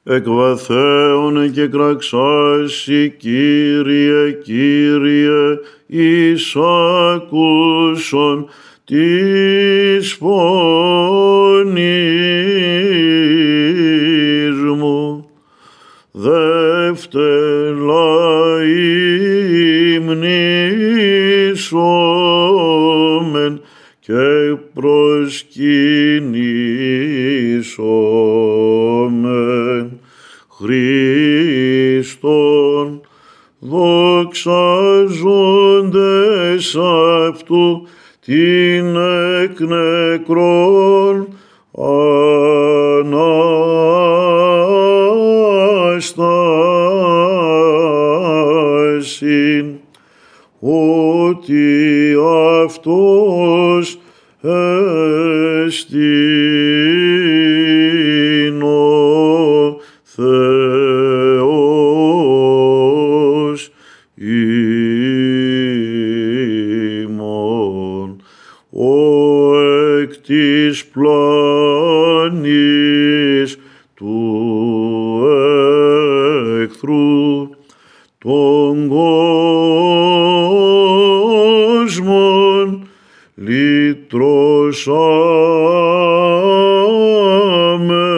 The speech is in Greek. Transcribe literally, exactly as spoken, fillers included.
εκ βαθέων και κραξάσι, Κύριε, Κύριε, εισάκουσον της φωνής μου. Δεύτερα υμνήσομεν και προσκυνήσομεν Χριστόν, δοξάζοντες αυτού την εκ νεκρών Ανάστασιν, ότι αυτός εστιν ο Θεός ημών, ο εκ της πλάνης του εχθρού των κόσμων λυτρώσαμε.